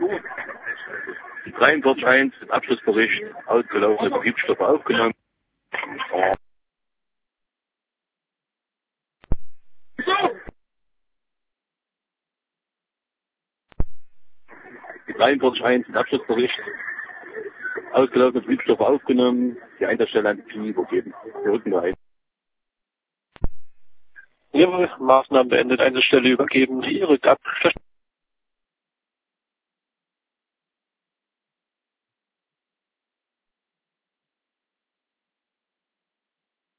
Die 43.1, Abschlussbericht, ausgelaufene Betriebsstoffe aufgenommen. Die 43.1, Abschlussbericht, ausgelaufene Betriebsstoffe aufgenommen, die Einsatzstelle an die Knie übergeben. Wir rücken da ein. Jawohl, Maßnahmen beendet, Einsatzstelle übergeben, ihr rückt ab.